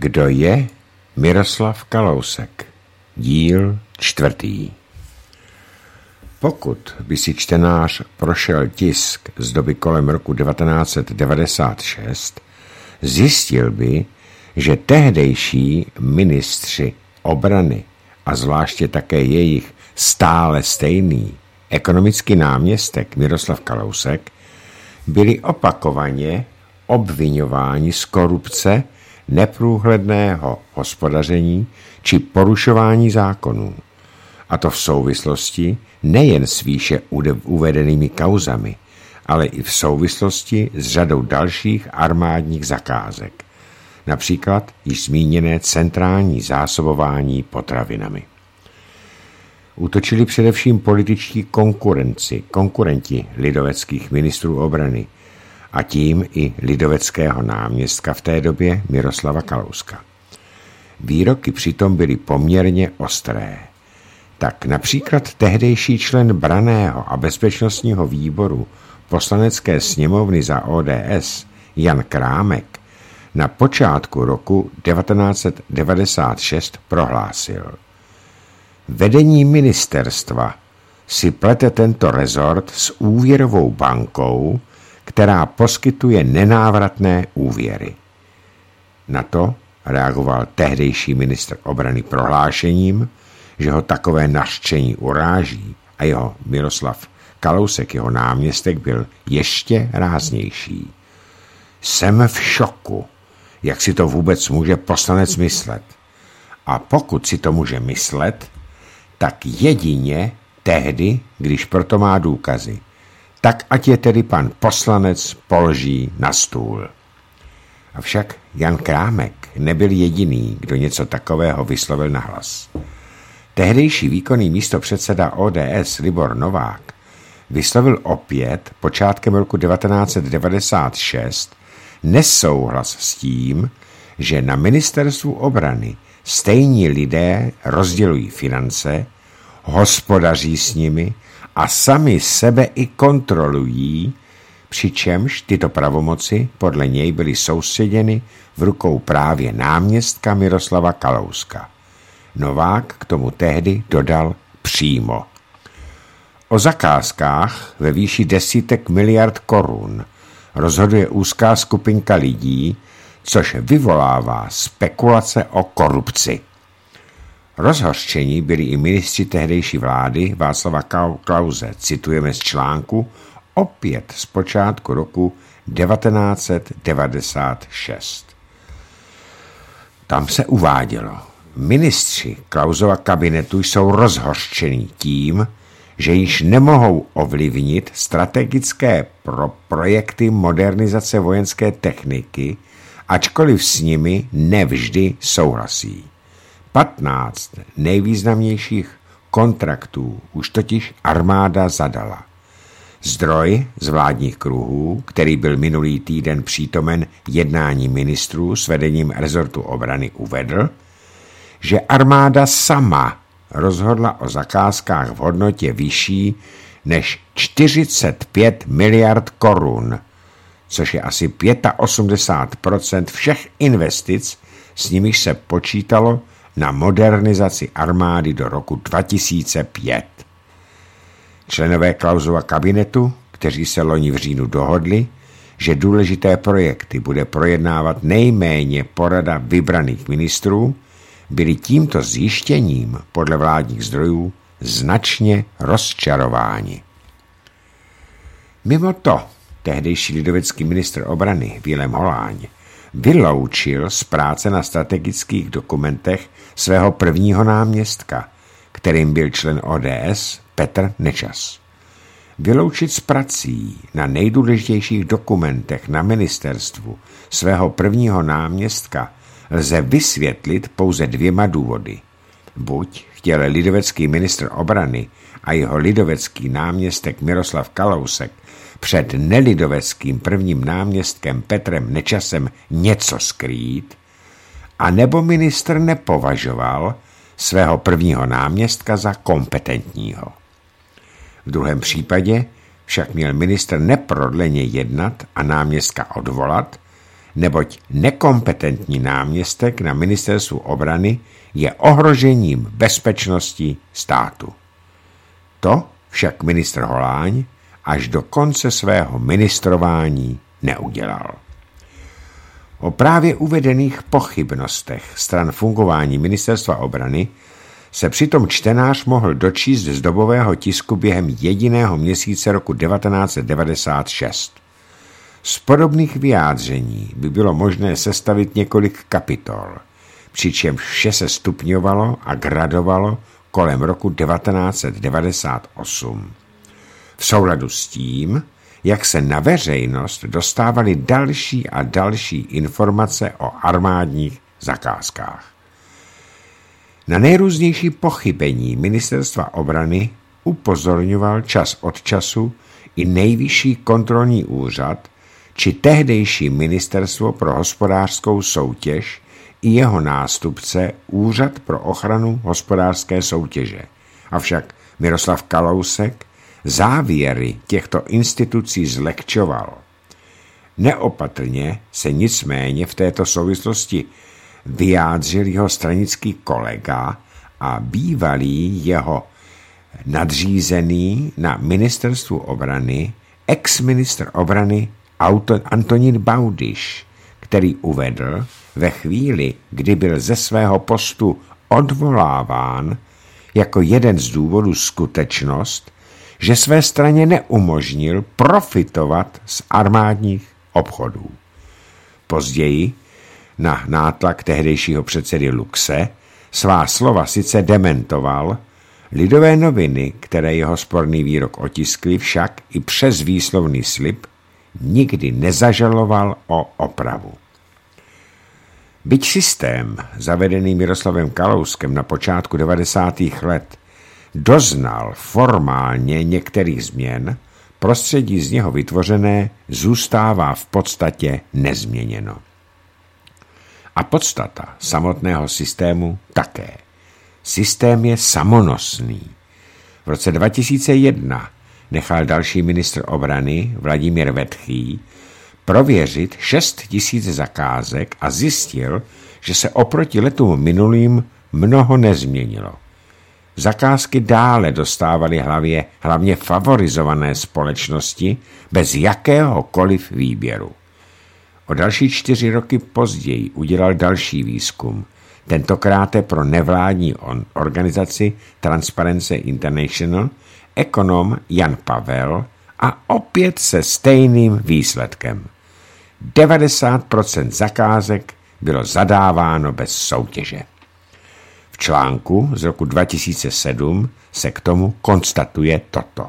Kdo je Miroslav Kalousek? Díl 4. Pokud by si čtenář prošel tisk z doby kolem roku 1996, zjistil by, že tehdejší ministři obrany a zvláště také jejich stále stejný ekonomický náměstek Miroslav Kalousek byli opakovaně obviňováni z korupce, neprůhledného hospodaření či porušování zákonů. A to v souvislosti nejen s výše uvedenými kauzami, ale i v souvislosti s řadou dalších armádních zakázek. Například již zmíněné centrální zásobování potravinami. Útočili především političtí konkurenti lidoveckých ministrů obrany a tím i lidoveckého náměstka v té době Miroslava Kalouska. Výroky přitom byly poměrně ostré. Tak například tehdejší člen branného a bezpečnostního výboru Poslanecké sněmovny za ODS Jan Krámek na počátku roku 1996 prohlásil: vedení ministerstva si plete tento rezort s úvěrovou bankou, která poskytuje nenávratné úvěry. Na to reagoval tehdejší ministr obrany prohlášením, že ho takové nařčení uráží, a jeho Miroslav Kalousek, jeho náměstek, byl ještě ráznější. Jsem v šoku, jak si to vůbec může poslanec myslet. A pokud si to může myslet, tak jedině tehdy, když proto má důkazy. Tak ať je tedy pan poslanec položí na stůl. Avšak Jan Krámek nebyl jediný, kdo něco takového vyslovil nahlas. Tehdejší výkonný místopředseda ODS Libor Novák vyslovil opět počátkem roku 1996 nesouhlas s tím, že na ministerstvu obrany stejní lidé rozdělují finance, hospodaří s nimi a sami sebe i kontrolují, přičemž tyto pravomoci podle něj byly soustředěny v rukou právě náměstka Miroslava Kalouska. Novák k tomu tehdy dodal přímo: o zakázkách ve výši desítek miliard korun rozhoduje úzká skupinka lidí, což vyvolává spekulace o korupci. Rozhořčení byli i ministři tehdejší vlády Václava Klause, citujeme z článku opět z počátku roku 1996. Tam se uvádělo: ministři Klausova kabinetu jsou rozhořčení tím, že již nemohou ovlivnit strategické projekty modernizace vojenské techniky, ačkoliv s nimi nevždy souhlasí. 15 nejvýznamnějších kontraktů už totiž armáda zadala. Zdroj z vládních kruhů, který byl minulý týden přítomen jednání ministrů s vedením rezortu obrany, uvedl, že armáda sama rozhodla o zakázkách v hodnotě vyšší než 45 miliard korun, což je asi 85% všech investic, s nimiž se počítalo na modernizaci armády do roku 2005. Členové Klausova kabinetu, kteří se loni v říjnu dohodli, že důležité projekty bude projednávat nejméně porada vybraných ministrů, byli tímto zjištěním podle vládních zdrojů značně rozčarováni. Mimo to tehdejší lidovecký ministr obrany Vilém Holáň vyloučil z práce na strategických dokumentech svého prvního náměstka, kterým byl člen ODS Petr Nečas. Vyloučit z prací na nejdůležitějších dokumentech na ministerstvu svého prvního náměstka lze vysvětlit pouze dvěma důvody. Buď chtěl lidovecký ministr obrany a jeho lidovecký náměstek Miroslav Kalousek před nelidoveckým prvním náměstkem Petrem Nečasem něco skrýt, a nebo ministr nepovažoval svého prvního náměstka za kompetentního. V druhém případě však měl ministr neprodleně jednat a náměstka odvolat, neboť nekompetentní náměstek na ministerstvu obrany je ohrožením bezpečnosti státu. To však ministr Holáň až do konce svého ministrování neudělal. O právě uvedených pochybnostech stran fungování ministerstva obrany se přitom čtenář mohl dočíst z dobového tisku během jediného měsíce roku 1996. Z podobných vyjádření by bylo možné sestavit několik kapitol, přičemž vše se stupňovalo a gradovalo kolem roku 1998. V souladu s tím, jak se na veřejnost dostávaly další a další informace o armádních zakázkách. Na nejrůznější pochybení ministerstva obrany upozorňoval čas od času i Nejvyšší kontrolní úřad či tehdejší Ministerstvo pro hospodářskou soutěž i jeho nástupce Úřad pro ochranu hospodářské soutěže. Avšak Miroslav Kalousek závěry těchto institucí zlehčoval. Neopatrně se nicméně v této souvislosti vyjádřil jeho stranický kolega a bývalý jeho nadřízený na ministerstvu obrany, ex-ministr obrany Antonín Baudyš, který uvedl ve chvíli, kdy byl ze svého postu odvoláván, jako jeden z důvodů skutečnost, že své straně neumožnil profitovat z armádních obchodů. Později, na nátlak tehdejšího předsedy Luxe, svá slova sice dementoval, Lidové noviny, které jeho sporný výrok otiskly, však i přes výslovný slib nikdy nezažaloval o opravu. Byť systém, zavedený Miroslavem Kalouskem na počátku 90. let, doznal formálně některých změn, prostředí z něho vytvořené zůstává v podstatě nezměněno. A podstata samotného systému také. Systém je samonosný. V roce 2001 nechal další ministr obrany Vladimír Vetchý prověřit 6 000 zakázek a zjistil, že se oproti letům minulým mnoho nezměnilo. Zakázky dále dostávaly hlavně favorizované společnosti bez jakéhokoliv výběru. O další 4 roky později udělal další výzkum, tentokrát pro nevládní organizaci Transparency International, ekonom Jan Pavel a opět se stejným výsledkem. 90% zakázek bylo zadáváno bez soutěže. V článku z roku 2007 se k tomu konstatuje toto.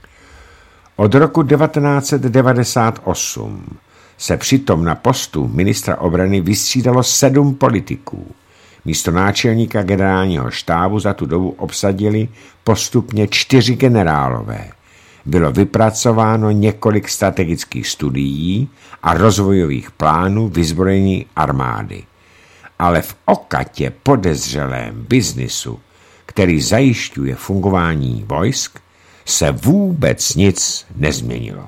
Od roku 1998 se přitom na postu ministra obrany vystřídalo 7 politiků. Místo náčelníka generálního štábu za tu dobu obsadili postupně 4 generálové. Bylo vypracováno několik strategických studií a rozvojových plánů vyzbrojení armády. Ale v okatě podezřelém biznisu, který zajišťuje fungování vojsk, se vůbec nic nezměnilo.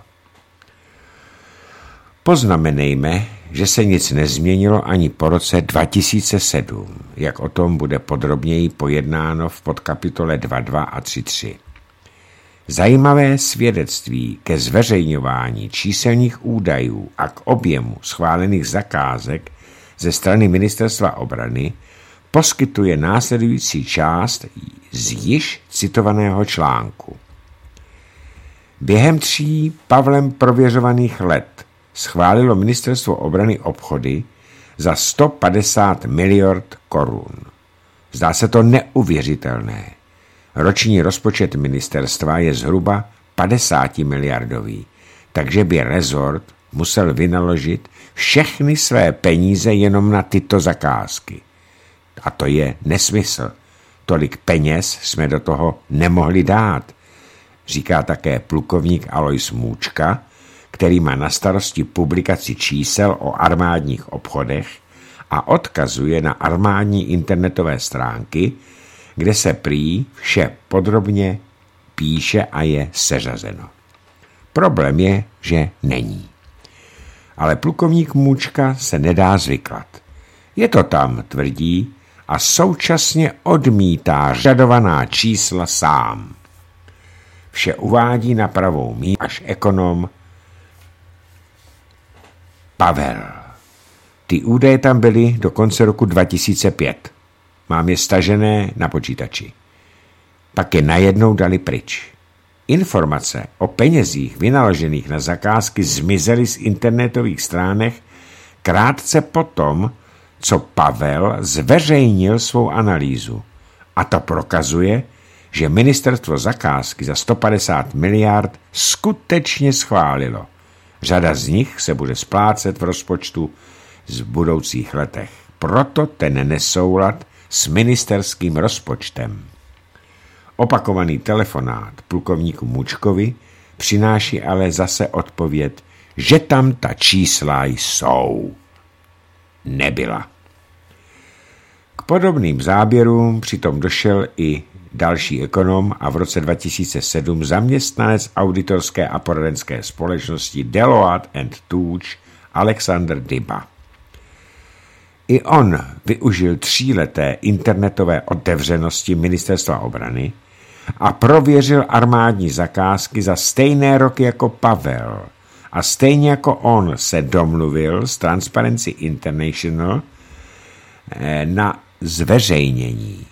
Poznamenejme, že se nic nezměnilo ani po roce 2007, jak o tom bude podrobněji pojednáno v podkapitole 2.2 a 3.3. Zajímavé svědectví ke zveřejňování číselných údajů a k objemu schválených zakázek ze strany Ministerstva obrany poskytuje následující část z již citovaného článku. Během 3 Pavlem prověřovaných let schválilo Ministerstvo obrany obchody za 150 miliard korun. Zdá se to neuvěřitelné. Roční rozpočet ministerstva je zhruba 50 miliardový, takže by rezort musel vynaložit všechny své peníze jenom na tyto zakázky. A to je nesmysl. Tolik peněz jsme do toho nemohli dát, říká také plukovník Alois Můčka, který má na starosti publikaci čísel o armádních obchodech a odkazuje na armádní internetové stránky, kde se prý vše podrobně píše a je seřazeno. Problém je, že není. ale plukovník Můčka se nedá zvyklat. Je to tam, tvrdí, a současně odmítá řadovaná čísla sám. Vše uvádí na pravou míru až ekonom Pavel. Ty údaje tam byly do konce roku 2005. Mám je stažené na počítači. Pak je najednou dali pryč. Informace o penězích vynaložených na zakázky zmizely z internetových stránek krátce potom, co Pavel zveřejnil svou analýzu. A to prokazuje, že ministerstvo zakázky za 150 miliard skutečně schválilo. Řada z nich se bude splácet v rozpočtu v budoucích letech. Proto ten nesoulad s ministerským rozpočtem. Opakovaný telefonát plukovníku Můčkovi přináší ale zase odpověď, že tam ta čísla jsou. Nebyla. K podobným záběrům přitom došel i další ekonom a v roce 2007 zaměstnanec auditorské a poradenské společnosti Deloitte & Touche Alexander Dyba. I on využil 3leté internetové otevřenosti ministerstva obrany a prověřil armádní zakázky za stejné roky jako Pavel a stejně jako on se domluvil s Transparency International na zveřejnění.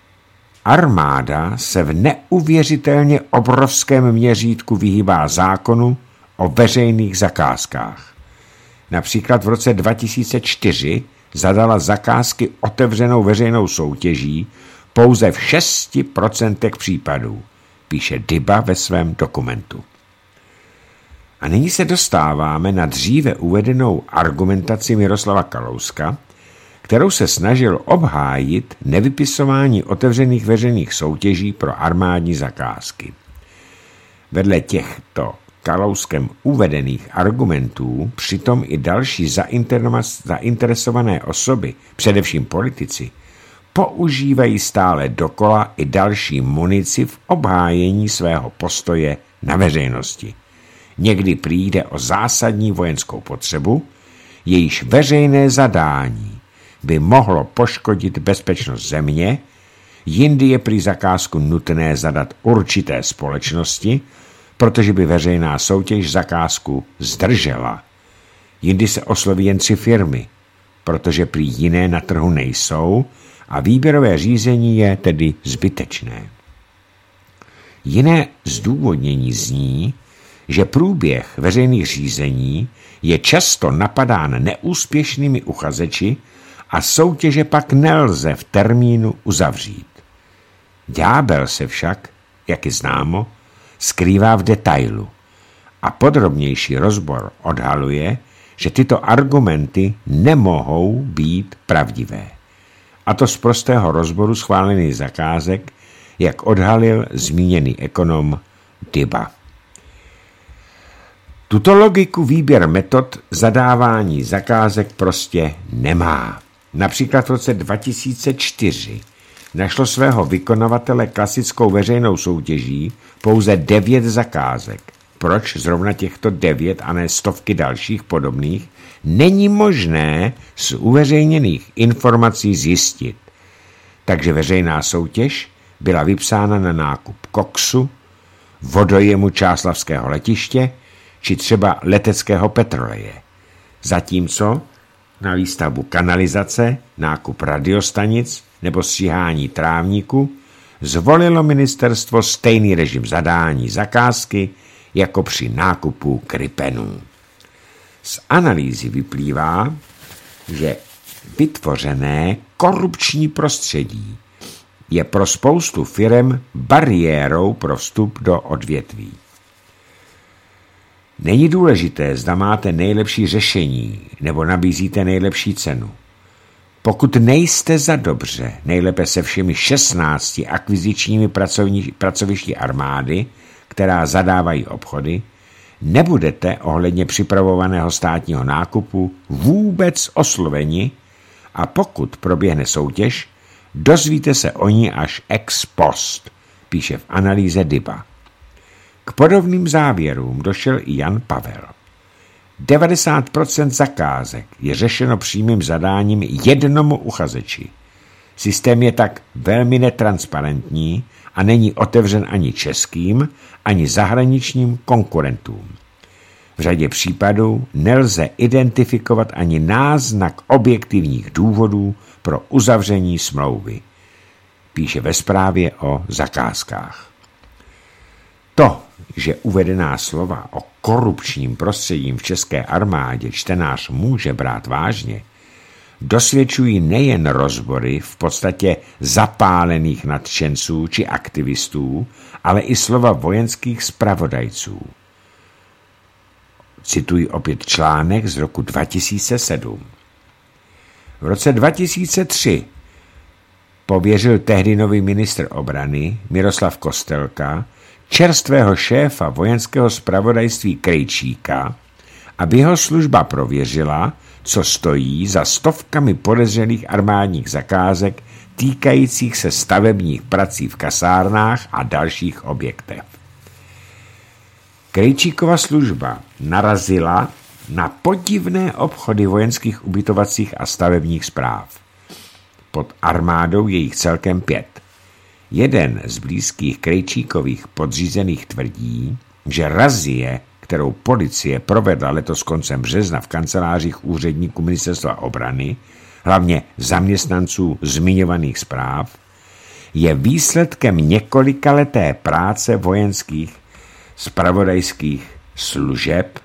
Armáda se v neuvěřitelně obrovském měřítku vyhýbá zákonu o veřejných zakázkách. Například v roce 2004 zadala zakázky otevřenou veřejnou soutěží pouze v 6% případů, píše Dyba ve svém dokumentu. A nyní se dostáváme na dříve uvedenou argumentaci Miroslava Kalouska, kterou se snažil obhájit nevypisování otevřených veřejných soutěží pro armádní zakázky. Vedle těchto Kalouskem uvedených argumentů přitom i další zainteresované osoby, především politici, používají stále dokola i další munici v obhájení svého postoje na veřejnosti. Někdy přijde o zásadní vojenskou potřebu, jejíž veřejné zadání by mohlo poškodit bezpečnost země, jindy je prý zakázku nutné zadat určité společnosti, protože by veřejná soutěž zakázku zdržela. Jindy se osloví jen 3 firmy, protože prý jiné na trhu nejsou a výběrové řízení je tedy zbytečné. Jiné zdůvodnění zní, že průběh veřejných řízení je často napadán neúspěšnými uchazeči a soutěže pak nelze v termínu uzavřít. Ďábel se však, jak je známo, skrývá v detailu a podrobnější rozbor odhaluje, že tyto argumenty nemohou být pravdivé. A to z prostého rozboru schválených zakázek, jak odhalil zmíněný ekonom Dyba. Tuto logiku výběr metod zadávání zakázek prostě nemá. Například v roce 2004 našlo svého vykonavatele klasickou veřejnou soutěží pouze 9 zakázek. Proč zrovna těchto 9 a ne stovky dalších podobných, není možné z uveřejněných informací zjistit. Takže veřejná soutěž byla vypsána na nákup koksu, vodojemu Čáslavického letiště či třeba leteckého petroleje. Zatímco na výstavbu kanalizace, nákup radiostanic nebo stříhání trávníku zvolilo ministerstvo stejný režim zadání zakázky jako při nákupu Gripenů. Z analýzy vyplývá, že vytvořené korupční prostředí je pro spoustu firem bariérou pro vstup do odvětví. Není důležité, zda máte nejlepší řešení nebo nabízíte nejlepší cenu. Pokud nejste za dobře, nejlépe se všemi 16 akvizičními pracovišti armády, která zadávají obchody, nebudete ohledně připravovaného státního nákupu vůbec osloveni a pokud proběhne soutěž, dozvíte se o ní až ex post, píše v analýze Dyba. K podobným závěrům došel i Jan Pavel. 90% zakázek je řešeno přímým zadáním jednomu uchazeči. Systém je tak velmi netransparentní a není otevřen ani českým, ani zahraničním konkurentům. V řadě případů nelze identifikovat ani náznak objektivních důvodů pro uzavření smlouvy, píše ve zprávě o zakázkách. To, že uvedená slova o korupčním prostředím v české armádě čtenář může brát vážně, dosvědčují nejen rozbory v podstatě zapálených nadšenců či aktivistů, ale i slova vojenských zpravodajců. Cituji opět článek z roku 2007. V roce 2003 pověřil tehdy nový ministr obrany Miroslav Kostelka čerstvého šéfa vojenského zpravodajství Krejčíka, aby jeho služba prověřila, co stojí za stovkami podezřelých armádních zakázek týkajících se stavebních prací v kasárnách a dalších objektech. Krejčíkova služba narazila na podivné obchody vojenských ubytovacích a stavebních správ. Pod armádou je jich celkem 5. Jeden z blízkých Krejčíkových podřízených tvrdí, že razie, kterou policie provedla letos koncem března v kancelářích úředníků ministerstva obrany, hlavně zaměstnanců zmiňovaných správ, je výsledkem několikaleté práce vojenských zpravodajských služeb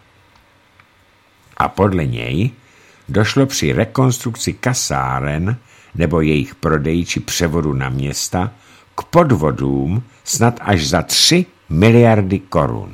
a podle něj došlo při rekonstrukci kasáren nebo jejich prodeji či převodu na města k podvodům snad až za 3 miliardy korun.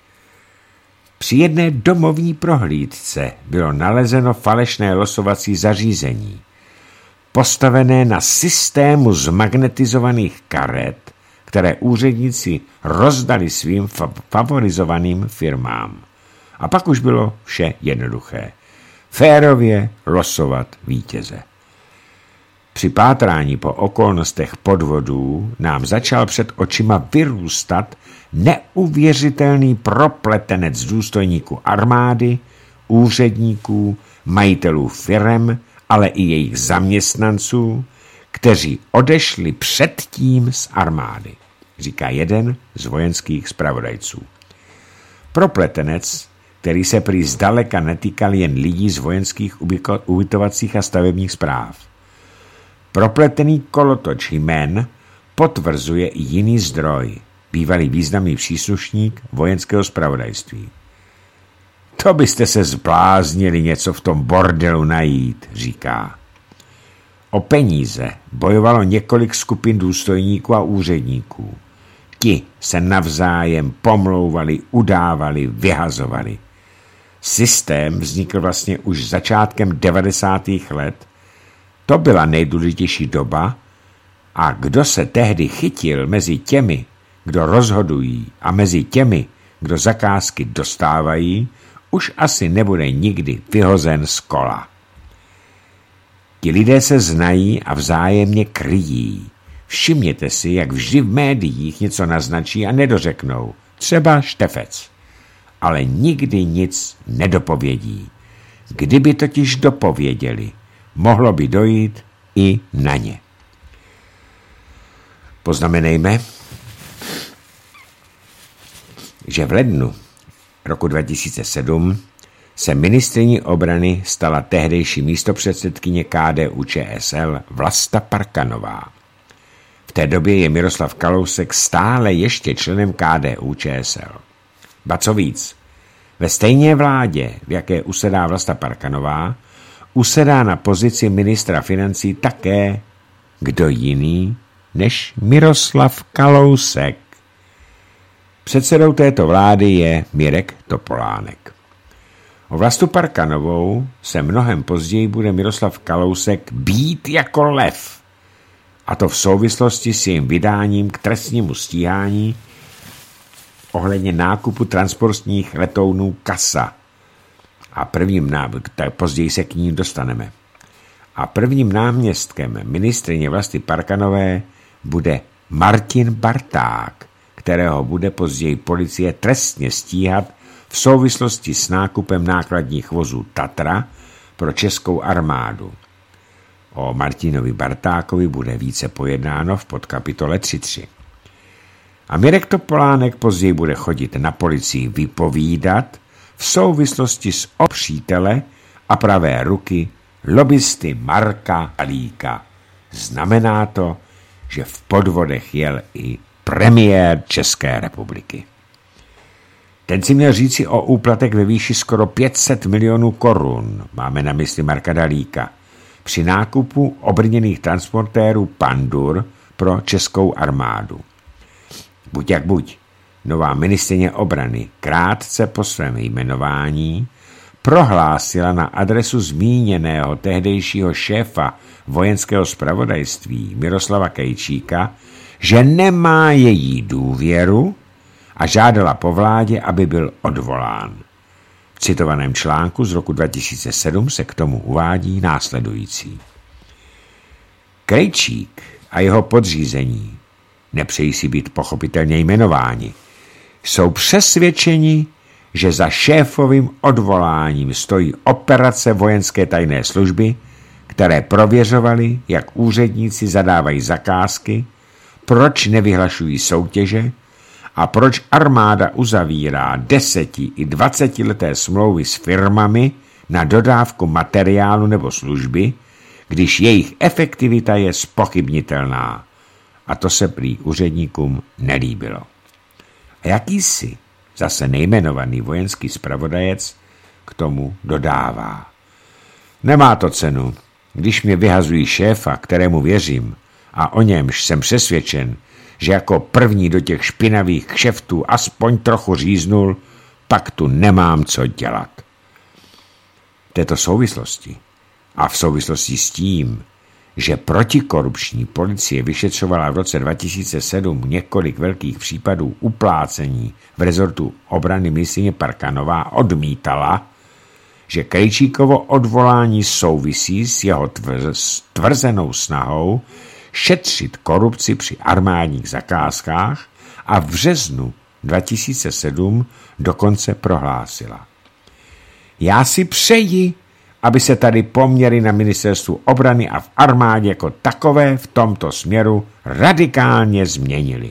Při jedné domovní prohlídce bylo nalezeno falešné losovací zařízení, postavené na systému zmagnetizovaných karet, které úředníci rozdali svým favorizovaným firmám. A pak už bylo vše jednoduché. Férově losovat vítěze. Při pátrání po okolnostech podvodů nám začal před očima vyrůstat neuvěřitelný propletenec důstojníků armády, úředníků, majitelů firem, ale i jejich zaměstnanců, kteří odešli předtím z armády, říká jeden z vojenských zpravodajců. Propletenec, který se prý zdaleka netýkal jen lidí z vojenských ubytovacích a stavebních správ. Propletený kolotoč jmen potvrzuje i jiný zdroj, bývalý významný příslušník vojenského zpravodajství. To byste se zbláznili něco v tom bordelu najít, říká. O peníze bojovalo několik skupin důstojníků a úředníků. Ti se navzájem pomlouvali, udávali, vyhazovali. Systém vznikl vlastně už začátkem 90. let. To byla nejdůležitější doba a kdo se tehdy chytil mezi těmi, kdo rozhodují a mezi těmi, kdo zakázky dostávají, už asi nebude nikdy vyhozen z kola. Ti lidé se znají a vzájemně kryjí. Všimněte si, jak vždy v médiích něco naznačí a nedořeknou. Třeba štefec. Ale nikdy nic nedopovědí. Kdyby totiž dopověděli, mohlo by dojít i na ně. Poznamenejme, že v lednu roku 2007 se ministryní obrany stala tehdejší místopředsedkyně KDU-ČSL Vlasta Parkanová. V té době je Miroslav Kalousek stále ještě členem KDU-ČSL. Ba co víc, ve stejné vládě, v jaké usedá Vlasta Parkanová, usedá na pozici ministra financí také kdo jiný než Miroslav Kalousek. Předsedou této vlády je Mirek Topolánek. O Vlastu Parkanovou se mnohem později bude Miroslav Kalousek bít jako lev. A to v souvislosti s jejím vydáním k trestnímu stíhání ohledně nákupu transportních letounů CASA. A později se k ní dostaneme. A prvním náměstkem ministryně Vlasty Parkanové bude Martin Barták, kterého bude později policie trestně stíhat v souvislosti s nákupem nákladních vozů Tatra pro českou armádu. O Martinovi Bartákovi bude více pojednáno v podkapitole 3.3. A Mirek Topolánek později bude chodit na policii vypovídat v souvislosti s opřítele a pravé ruky lobbysty Marka Halíka. Znamená to, že v podvodech jel i premiér České republiky. Ten si měl říci o úplatek ve výši skoro 500 milionů korun, máme na mysli Marka Halíka, při nákupu obrněných transportérů Pandur pro českou armádu. Buď jak buď, nová ministryně obrany krátce po svém jmenování prohlásila na adresu zmíněného tehdejšího šéfa vojenského zpravodajství Miroslava Krejčíka, že nemá její důvěru a žádala po vládě, aby byl odvolán. V citovaném článku z roku 2007 se k tomu uvádí následující. Krejčík a jeho podřízení, nepřejí si být pochopitelně jmenováni, jsou přesvědčeni, že za šéfovým odvoláním stojí operace vojenské tajné služby, které prověřovaly, jak úředníci zadávají zakázky, proč nevyhlašují soutěže a proč armáda uzavírá 10 i 20 leté smlouvy s firmami na dodávku materiálu nebo služby, když jejich efektivita je zpochybnitelná. A to se prý úředníkům nelíbilo. A jakýsi zase nejmenovaný vojenský zpravodajec k tomu dodává. Nemá to cenu, když mě vyhazují šéfa, kterému věřím, a o němž jsem přesvědčen, že jako první do těch špinavých kšeftů aspoň trochu říznul, pak tu nemám co dělat. V této souvislosti a v souvislosti s tím, že protikorupční policie vyšetřovala v roce 2007 několik velkých případů uplácení v rezortu obrany ministryně Parkanová, odmítala, že Krejčíkovo odvolání souvisí s jeho tvrzenou snahou šetřit korupci při armádních zakázkách a v březnu 2007 dokonce prohlásila. Já si přeji, aby se tady poměry na ministerstvu obrany a v armádě jako takové v tomto směru radikálně změnily.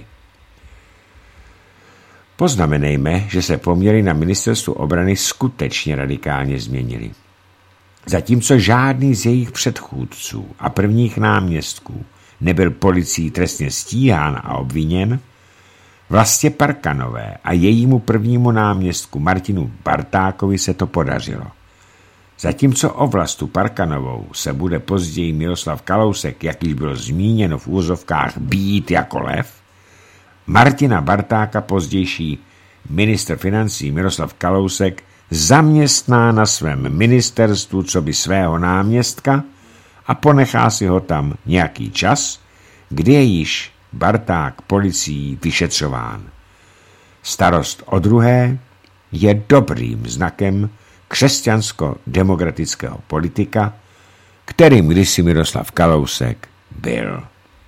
Poznamenejme, že se poměry na ministerstvu obrany skutečně radikálně změnily. Zatímco žádný z jejich předchůdců a prvních náměstků nebyl policií trestně stíhán a obviněn, Vlastě Parkanové a jejímu prvnímu náměstku Martinu Bartákovi se to podařilo. Zatímco o Vlastu Parkanovou se bude později Miroslav Kalousek, jak již bylo zmíněno v úvozovkách, bít jako lev, Martina Bartáka pozdější ministr financí Miroslav Kalousek zaměstná na svém ministerstvu coby svého náměstka a ponechá si ho tam nějaký čas, kdy je již Barták policií vyšetřován. Starost o druhé je dobrým znakem křesťansko-demokratického politika, kterým kdysi Miroslav Kalousek byl.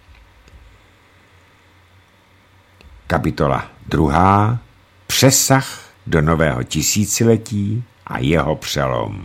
Kapitola 2. Přesah do nového tisíciletí a jeho přelom.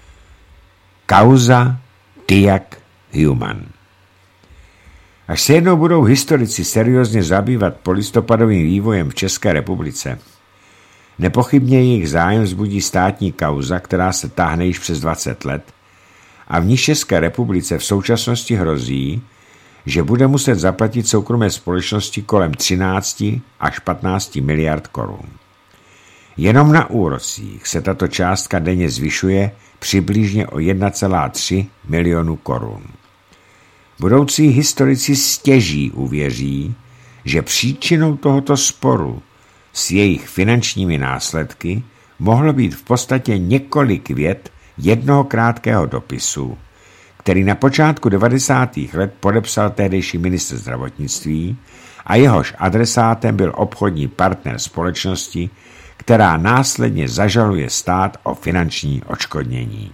Kauza Diak Human. Až se jednou budou historici seriózně zabývat polistopadovým vývojem v České republice, nepochybně jejich zájem vzbudí státní kauza, která se táhne již přes 20 let a v níž České republice v současnosti hrozí, že bude muset zaplatit soukromé společnosti kolem 13 až 15 miliard korun. Jenom na úrocích se tato částka denně zvyšuje přibližně o 1,3 milionu korun. Budoucí historici stěží uvěří, že příčinou tohoto sporu s jejich finančními následky mohlo být v podstatě několik vět jednoho krátkého dopisu, který na počátku 90. let podepsal tehdejší ministr zdravotnictví a jehož adresátem byl obchodní partner společnosti, která následně zažaluje stát o finanční odškodnění.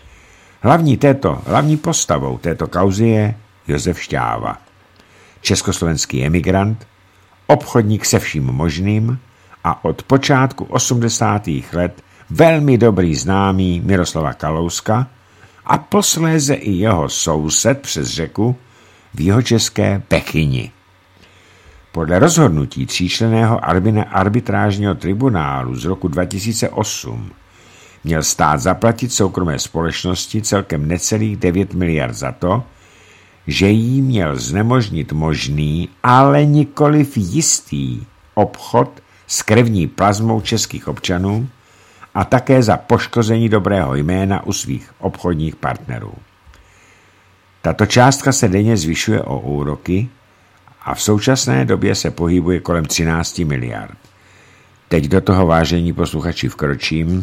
Hlavní postavou této kauzy je Josef Šťáva, československý emigrant, obchodník se vším možným a od počátku 80. let velmi dobrý známý Miroslava Kalouska a posléze i jeho soused přes řeku v jihočeské Bechyni. Podle rozhodnutí tříčlenného arbitrážního tribunálu z roku 2008 měl stát zaplatit soukromé společnosti celkem necelých 9 miliard za to, že jí měl znemožnit možný, ale nikoliv jistý obchod s krevní plazmou českých občanů a také za poškození dobrého jména u svých obchodních partnerů. Tato částka se denně zvyšuje o úroky a v současné době se pohybuje kolem 13 miliard. Teď do toho, vážení posluchači, vkročím.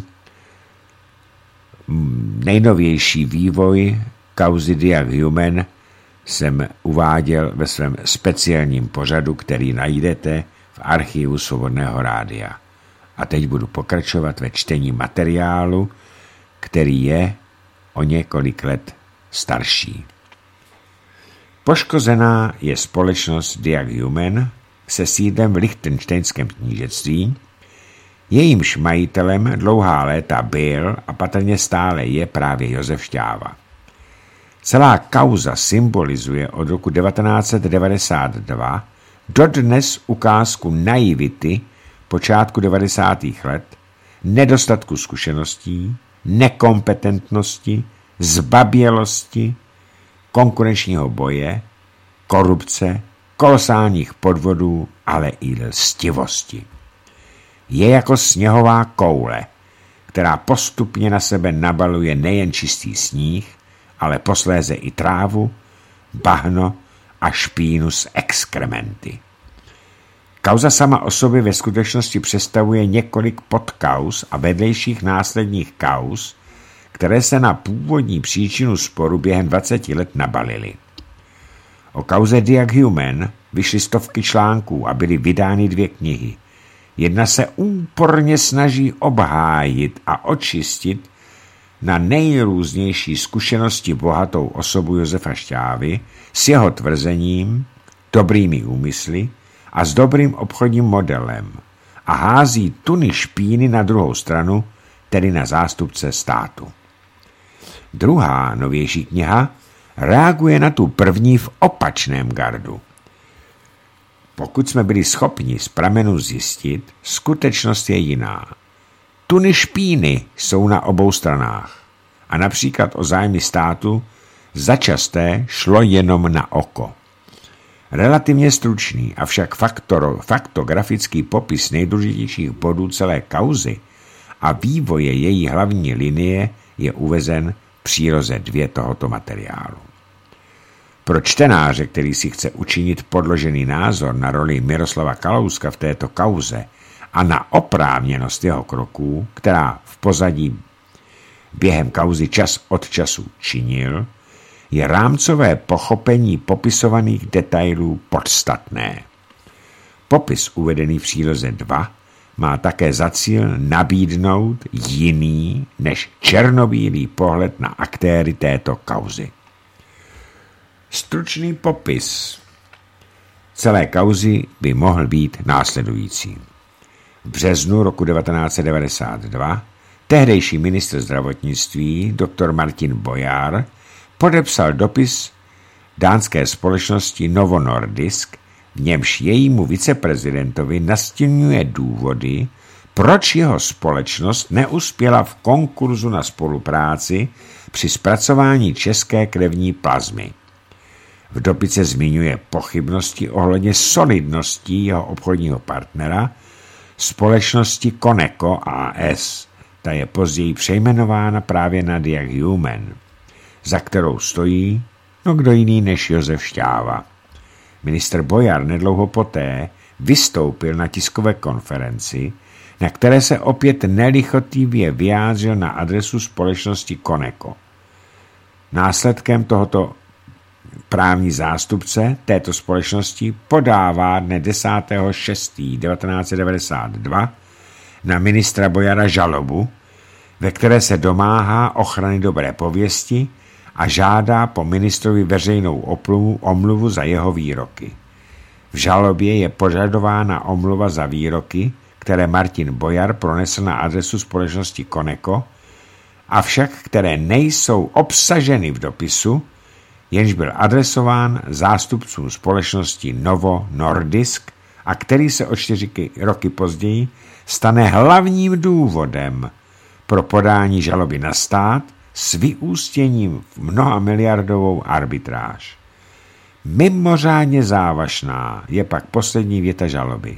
Nejnovější vývoj kauzy Diag Human jsem uváděl ve svém speciálním pořadu, který najdete v archivu Svobodného rádia. A teď budu pokračovat ve čtení materiálu, který je o několik let starší. Poškozená je společnost Diag Human se sídlem v Lichtenštejnském knížectví, jejímž majitelem dlouhá léta byl a patrně stále je právě Josef Šťáva. Celá kauza symbolizuje od roku 1992 dodnes ukázku naivity počátku 90. let, nedostatku zkušeností, nekompetentnosti, zbabělosti, konkurenčního boje, korupce, kolosálních podvodů, ale i lstivosti. Je jako sněhová koule, která postupně na sebe nabaluje nejen čistý sníh, ale posléze i trávu, bahno a špínu s exkrementy. Kauza sama o sobě ve skutečnosti představuje několik podkauz a vedlejších následních kauz, které se na původní příčinu sporu během 20 let nabalily. O kauze Diag Human vyšly stovky článků a byly vydány 2 knihy. Jedna se úporně snaží obhájit a očistit na nejrůznější zkušenosti bohatou osobu Josefa Šťávy s jeho tvrzením, dobrými úmysly a s dobrým obchodním modelem a hází tuny špíny na druhou stranu, tedy na zástupce státu. Druhá, novější kniha reaguje na tu první v opačném gardu. Pokud jsme byli schopni z pramenu zjistit, skutečnost je jiná. Tuny špíny jsou na obou stranách a například o zájmy státu začasté šlo jenom na oko. Relativně stručný, avšak faktografický popis nejdůležitějších bodů celé kauzy a vývoje její hlavní linie je uvezen v příloze 2 tohoto materiálu. Pro čtenáře, který si chce učinit podložený názor na roli Miroslava Kalouska v této kauze a na oprávněnost jeho kroků, která v pozadí během kauzy čas od času činil, je rámcové pochopení popisovaných detailů podstatné. Popis uvedený v příloze 2 má také za cíl nabídnout jiný než černobílý pohled na aktéry této kauzy. Stručný popis celé kauzy by mohl být následující. V březnu roku 1992 tehdejší ministr zdravotnictví dr. Martin Bojar podepsal dopis dánské společnosti Novo Nordisk, v němž jejímu viceprezidentovi nastěňuje důvody, proč jeho společnost neuspěla v konkurzu na spolupráci při zpracování české krevní plazmy. V dopise zmiňuje pochybnosti ohledně solidnosti jeho obchodního partnera, společnosti Coneco AS. Ta je později přejmenována právě na Diag Human, za kterou stojí kdo jiný než Josef Šťáva. Ministr Bojar nedlouho poté vystoupil na tiskové konferenci, na které se opět nelichotivě vyjádřil na adresu společnosti Coneco. Následkem tohoto právní zástupce této společnosti podává dne 10.6.1992 na ministra Bojara žalobu, ve které se domáhá ochrany dobré pověsti a žádá po ministrovi veřejnou omluvu za jeho výroky. V žalobě je požadována omluva za výroky, které Martin Bojar pronesl na adresu společnosti Koneko, avšak které nejsou obsaženy v dopisu, jenž byl adresován zástupcům společnosti Novo Nordisk a který se o 4 roky později stane hlavním důvodem pro podání žaloby na stát s vyústěním v mnohamiliardovou arbitráž. Mimořádně závažná je pak poslední věta žaloby,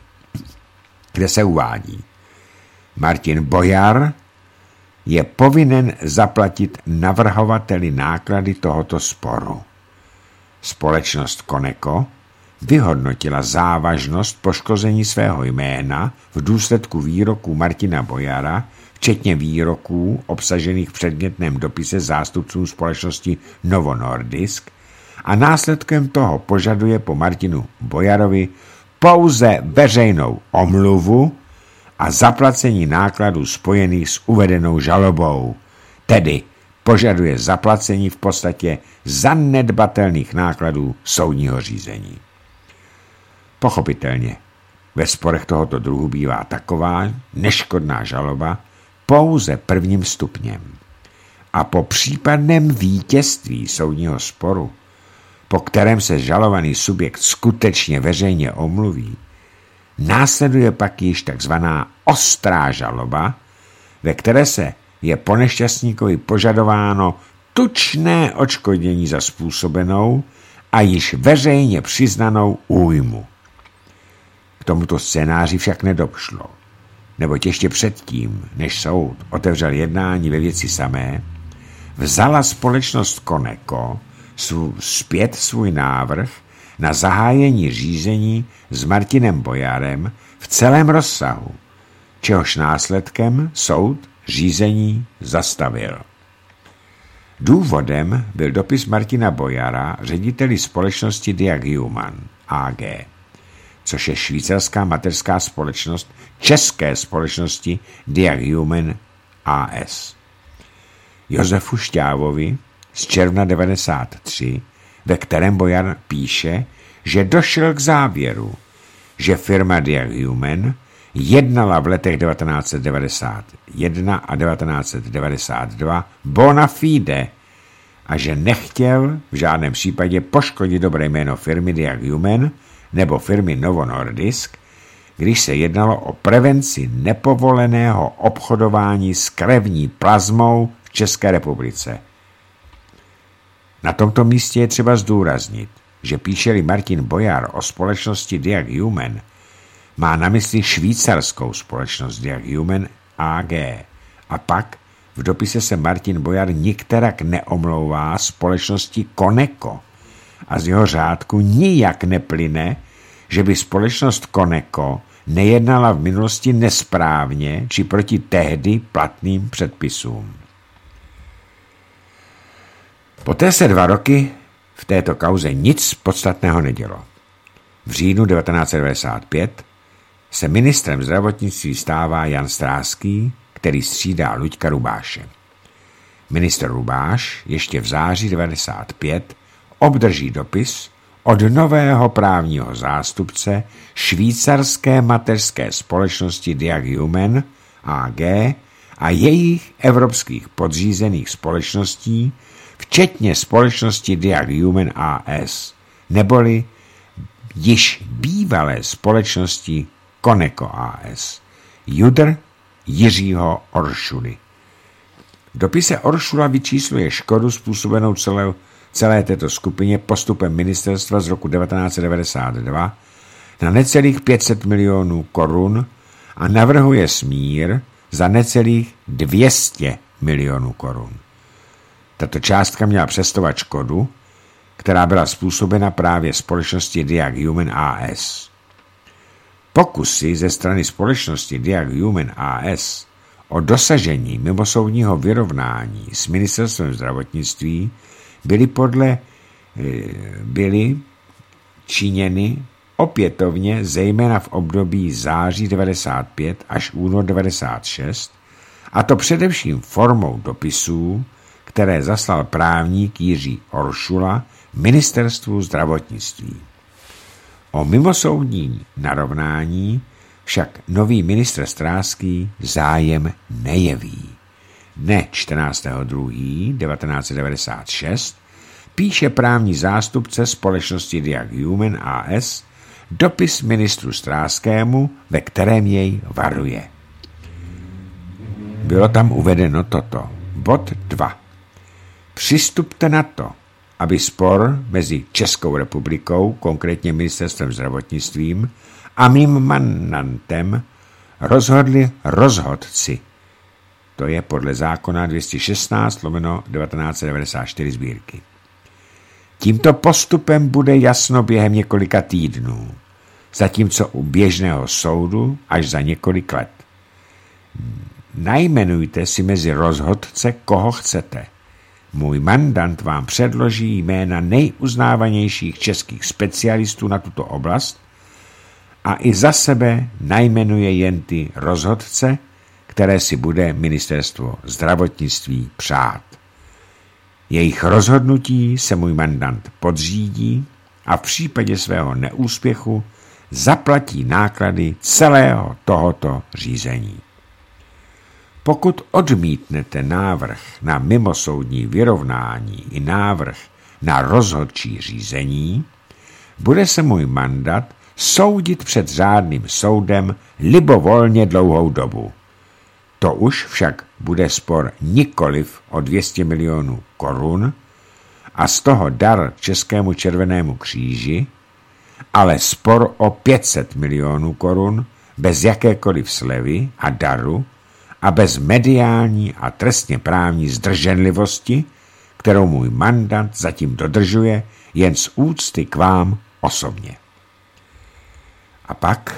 kde se uvádí: Martin Bojar je povinen zaplatit navrhovateli náklady tohoto sporu. Společnost Koneko vyhodnotila závažnost poškození svého jména v důsledku výroků Martina Bojara, včetně výroků obsažených v předmětném dopise zástupcům společnosti Novo Nordisk, a následkem toho požaduje po Martinu Bojarovi pouze veřejnou omluvu a zaplacení nákladů spojených s uvedenou žalobou, tedy požaduje zaplacení v podstatě zanedbatelných nákladů soudního řízení. Pochopitelně, ve sporech tohoto druhu bývá taková neškodná žaloba pouze prvním stupněm a po případném vítězství soudního sporu, po kterém se žalovaný subjekt skutečně veřejně omluví, následuje pak již takzvaná ostrá žaloba, ve které se je po nešťastníkovi požadováno tučné odškodnění za způsobenou a již veřejně přiznanou újmu. K tomuto scénáři však nedošlo, neboť ještě předtím, než soud otevřel jednání ve věci samé, vzala společnost Koneko zpět svůj návrh na zahájení řízení s Martinem Bojarem v celém rozsahu, čehož následkem soud řízení zastavil. Důvodem byl dopis Martina Bojara řediteli společnosti Diag Human AG, což je švýcarská mateřská společnost české společnosti Diag Human AS. Josefu Šťávovi z června 1993, ve kterém Bojar píše, že došel k závěru, že firma Diag Human jednala v letech 1991 a 1992 bona fide a že nechtěl v žádném případě poškodit dobré jméno firmy Diag Human nebo firmy Novo Nordisk, když se jednalo o prevenci nepovoleného obchodování s krevní plazmou v České republice. Na tomto místě je třeba zdůraznit, že píše-li Martin Bojar o společnosti Diag Human, má na mysli švýcarskou společnost Diag Human AG. A pak v dopise se Martin Bojar nikterak neomlouvá společnosti Koneko a z jeho řádku nijak neplyne, že by společnost Koneko nejednala v minulosti nesprávně či proti tehdy platným předpisům. Poté se 2 roky v této kauze nic podstatného nedělo. V říjnu 1995 se ministrem zdravotnictví stává Jan Stráský, který střídá Luďka Rubáše. Ministr Rubáš ještě v září 1995 obdrží dopis od nového právního zástupce švýcarské mateřské společnosti Diag Human AG a jejich evropských podřízených společností, včetně společnosti Diag Human AS, neboli již bývalé společnosti Koneko AS, Judr Jiřího Oršuly. V dopise Oršula vyčísluje škodu způsobenou celé této skupině postupem ministerstva z roku 1992 na necelých 500 milionů korun a navrhuje smír za necelých 200 milionů korun. Tato částka měla představovat škodu, která byla způsobena právě společnosti Diag Human AS. Pokusy ze strany společnosti Diag Human AS o dosažení mimosoudního vyrovnání s ministerstvem zdravotnictví byly činěny opětovně zejména v období září 95 až únor 96, a to především formou dopisů, které zaslal právník Jiří Oršula ministerstvu zdravotnictví. O mimosoudní narovnání však nový ministr Stráský zájem nejeví. Dne 14.2.1996 píše právní zástupce společnosti Diag Human AS dopis ministru Stráskému, ve kterém jej varuje. Bylo tam uvedeno toto. Bod 2. Přistupte na to, aby spor mezi Českou republikou, konkrétně ministerstvem zdravotnictvím, a mým mandantem rozhodli rozhodci. To je podle zákona 216/1994 sbírky. Tímto postupem bude jasno během několika týdnů, zatímco u běžného soudu až za několik let. Najmenujte si mezi rozhodce, koho chcete. Můj mandant vám předloží jména nejuznávanějších českých specialistů na tuto oblast a i za sebe najmenuje jen ty rozhodce, které si bude ministerstvo zdravotnictví přát. Jejich rozhodnutí se můj mandant podřídí a v případě svého neúspěchu zaplatí náklady celého tohoto řízení. Pokud odmítnete návrh na mimosoudní vyrovnání i návrh na rozhodčí řízení, bude se můj mandát soudit před řádným soudem libovolně dlouhou dobu. To už však bude spor nikoliv o 200 milionů korun a z toho dar Českému červenému kříži, ale spor o 500 milionů korun bez jakékoliv slevy a daru a bez mediální a trestně právní zdrženlivosti, kterou můj mandant zatím dodržuje jen z úcty k vám osobně. A pak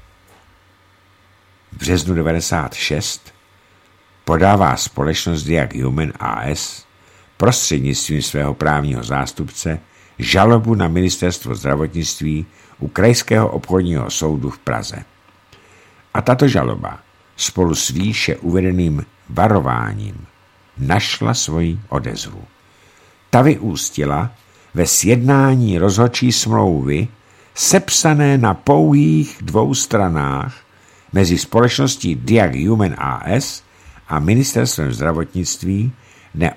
v březnu 1996 podává společnost Diag Human AS prostřednictvím svého právního zástupce žalobu na ministerstvo zdravotnictví u Krajského obchodního soudu v Praze. A tato žaloba spolu s výše uvedeným varováním našla svoji odezvu. Ta vyústila ve sjednání rozhodčí smlouvy sepsané na pouhých 2 stranách mezi společností Diag Human AS a ministerstvem zdravotnictví dne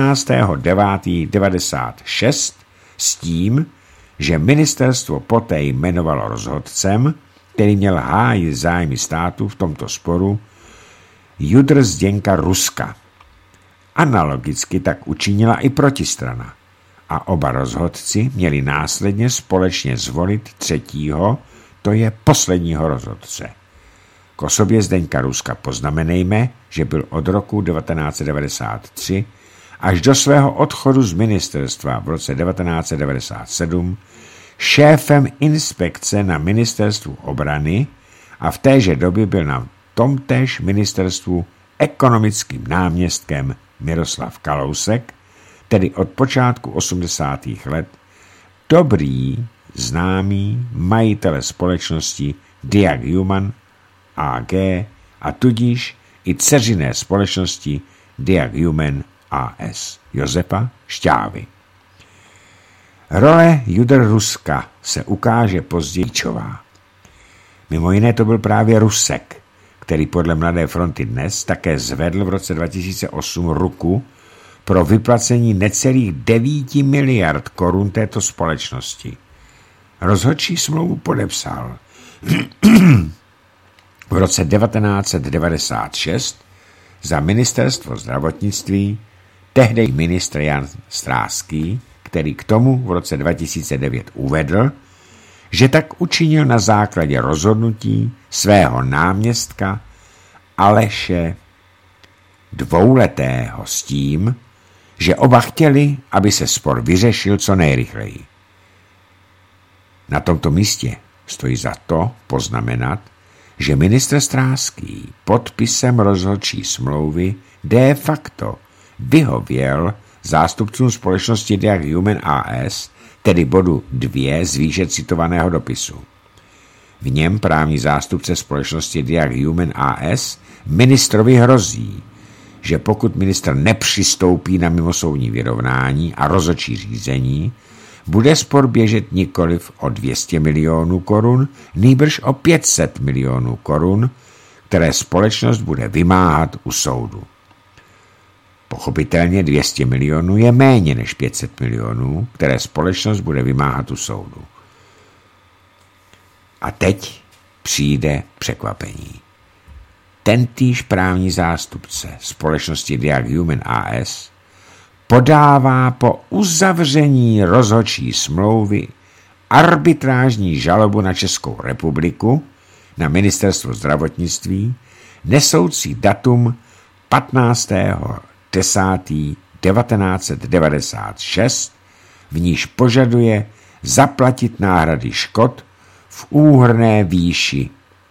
18.9.96 s tím, že ministerstvo poté jmenovalo rozhodcem, který měl hájit zájmy státu v tomto sporu, judr Zdenka Ruska. Analogicky tak učinila i protistrana a oba rozhodci měli následně společně zvolit 3., to je posledního rozhodce. K osobě Zdenka Ruska poznamenejme, že byl od roku 1993 až do svého odchodu z ministerstva v roce 1997 šéfem inspekce na ministerstvu obrany a v téže době byl na tomtéž ministerstvu ekonomickým náměstkem Miroslav Kalousek, tedy od počátku 80. let dobrý známý majitele společnosti Diag Human AG a tudíž i dceřiné společnosti Diag Human AS Josefa Šťávy. Role judr Ruska se ukáže později klíčová. Mimo jiné to byl právě Rusek, který podle Mladé fronty Dnes také zvedl v roce 2008 ruku pro vyplacení necelých 9 miliard korun této společnosti. Rozhodčí smlouvu podepsal v roce 1996 za ministerstvo zdravotnictví tehdy ministr Jan Stráský, který k tomu v roce 2009 uvedl, že tak učinil na základě rozhodnutí svého náměstka Aleše Dvouletého s tím, že oba chtěli, aby se spor vyřešil co nejrychleji. Na tomto místě stojí za to poznamenat, že ministr Stráský podpisem rozhodčí smlouvy de facto vyhověl zástupcům společnosti Diag Human AS, tedy bodu 2 z výše citovaného dopisu. V něm právní zástupce společnosti Diag Human AS ministrovi hrozí, že pokud ministr nepřistoupí na mimosoudní vyrovnání a rozhodčí řízení, bude spor běžet nikoliv o 200 milionů korun, nýbrž o 500 milionů korun, které společnost bude vymáhat u soudu. Pochopitelně 200 milionů je méně než 500 milionů, které společnost bude vymáhat u soudu. A teď přijde překvapení. Tentýž právní zástupce společnosti Diag Human AS podává po uzavření rozhodčí smlouvy arbitrážní žalobu na Českou republiku, na Ministerstvo zdravotnictví, nesoucí datum 15.10.1996, v níž požaduje zaplatit náhrady škod v úhrnné výši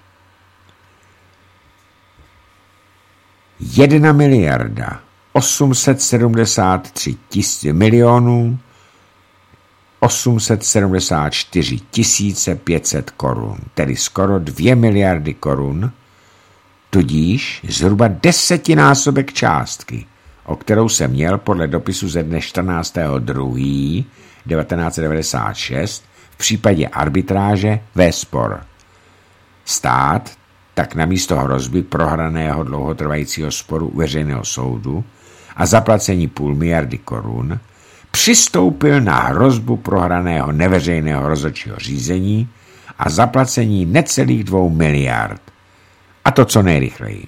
1 miliarda 873 milionů 874 500 korun, tedy skoro 2 miliardy korun, tudíž zhruba 10násobek částky, o kterou se měl podle dopisu ze dne 14.2.1996 v případě arbitráže ve spor. Stát tak namísto hrozby prohraného dlouhotrvajícího sporu u veřejného soudu a zaplacení 0,5 miliardy korun přistoupil na hrozbu prohraného neveřejného rozhodčího řízení a zaplacení necelých 2 miliard. A to co nejrychleji.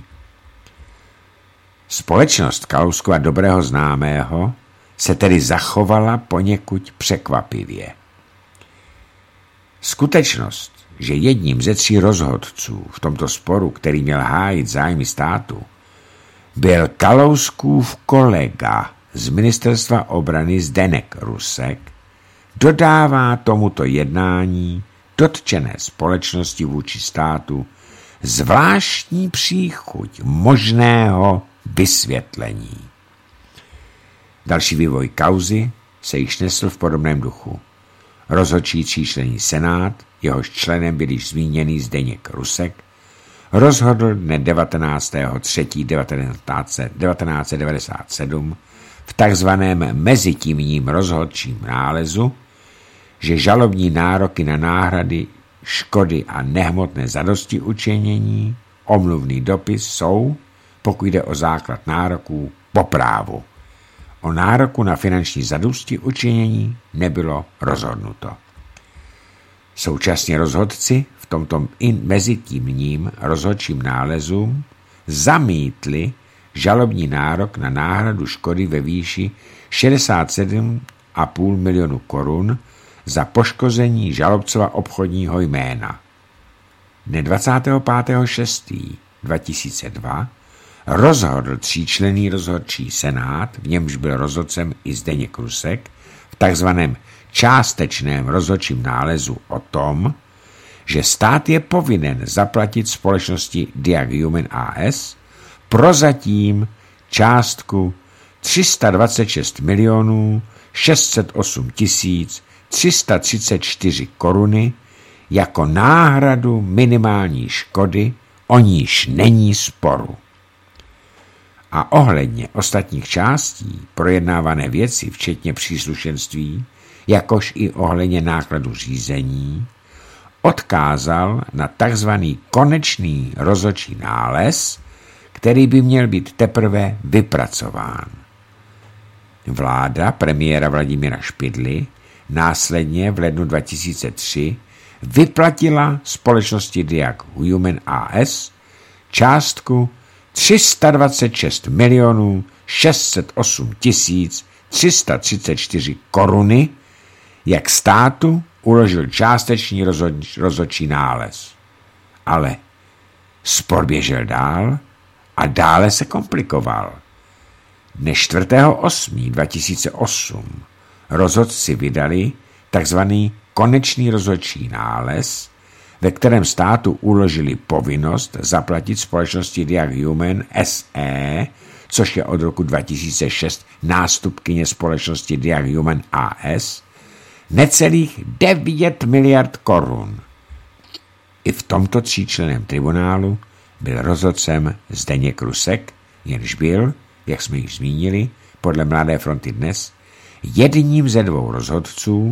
Společnost Kalouskova dobrého známého se tedy zachovala poněkud překvapivě. Skutečnost, že jedním ze 3 rozhodců v tomto sporu, který měl hájit zájmy státu, byl Kalouskův kolega z Ministerstva obrany Zdeněk Rusek, dodává tomuto jednání dotčené společnosti vůči státu zvláštní příchuť možného vysvětlení. Další vývoj kauzy se již nesl v podobném duchu. Rozhodčí 3členný senát, jehož členem byl již zmíněný Zdeněk Rusek, rozhodl dne 19.3.1997 v takzvaném mezitímním rozhodčím nálezu, že žalobní nároky na náhrady, škody a nehmotné zadostiučinění, omluvný dopis jsou, pokud jde o základ nároků, po právu. O nároku na finanční zadostiučinění nebylo rozhodnuto. Současně rozhodci v tomto mezitímním rozhodčím nálezu zamítli žalobní nárok na náhradu škody ve výši 67,5 milionu korun za poškození žalobcova obchodního jména. Dne 25.6.2002 rozhodl 3členný rozhodčí senát, v němž byl rozhodcem i Zdeněk Rusek, v takzvaném částečném rozhodčím nálezu o tom, že stát je povinen zaplatit společnosti Diag Human AS prozatím částku 326 milionů 608 334 koruny jako náhradu minimální škody, o níž není sporu. A ohledně ostatních částí projednávané věci, včetně příslušenství, jakož i ohledně nákladu řízení, odkázal na takzvaný konečný rozhodčí nález, který by měl být teprve vypracován. Vláda premiéra Vladimíra Špidly následně v lednu 2003 vyplatila společnosti Diag Human AS částku 326 milionů 608 334 koruny, jak státu uložil částečný rozhodčí nález. Ale spor běžel dál a dále se komplikoval. Dne 4.8.2008 rozhodci vydali takzvaný konečný rozhodčí nález, ve kterém státu uložili povinnost zaplatit společnosti Diag Human SE, což je od roku 2006 nástupkyně společnosti Diag Human AS, necelých 9 miliard korun. I v tomto 3členném tribunálu byl rozhodcem Zdeněk Rusek, jenž byl, jak jsme již zmínili, podle Mladé fronty Dnes, jedním ze 2 rozhodců,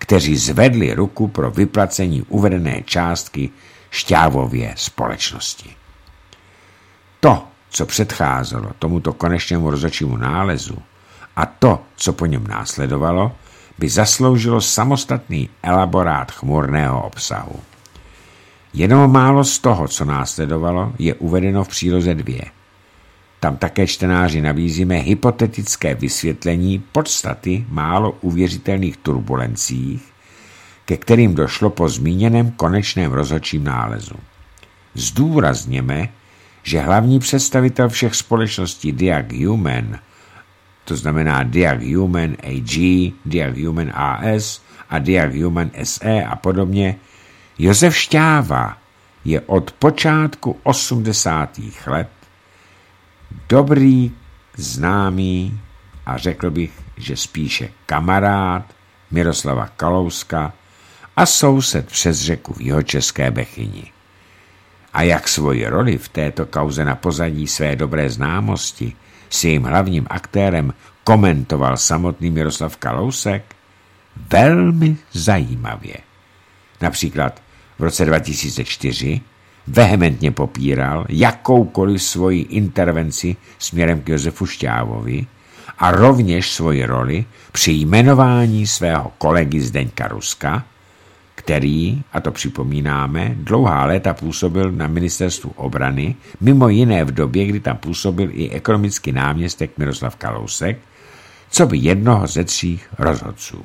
kteří zvedli ruku pro vyplacení uvedené částky Šťávově společnosti. To, co předcházelo tomuto konečnému rozhodčímu nálezu a to, co po něm následovalo, by zasloužilo samostatný elaborát chmurného obsahu. Jenom málo z toho, co následovalo, je uvedeno v příloze 2. Tam také čtenáři nabízíme hypotetické vysvětlení podstaty málo uvěřitelných turbulencích, ke kterým došlo po zmíněném konečném rozhodčím nálezu. Zdůrazněme, že hlavní představitel všech společností Diag Human, to znamená Diag Human AG, Diag Human AS a Diag Human SE a podobně, Josef Šťáva je od počátku 80. let dobrý, známý a řekl bych, že spíše kamarád Miroslava Kalouska a soused přes řeku v jihočeské Bechyni. A jak svoji roli v této kauze na pozadí své dobré známosti s jejím hlavním aktérem komentoval samotný Miroslav Kalousek? Velmi zajímavě. Například v roce 2004 vehementně popíral jakoukoliv svoji intervenci směrem k Josefu Šťávovi a rovněž svoji roli při jmenování svého kolegy Zdeňka Ruska, který, a to připomínáme, dlouhá léta působil na ministerstvu obrany, mimo jiné v době, kdy tam působil i ekonomický náměstek Miroslav Kalousek, co by jednoho ze 3 rozhodců.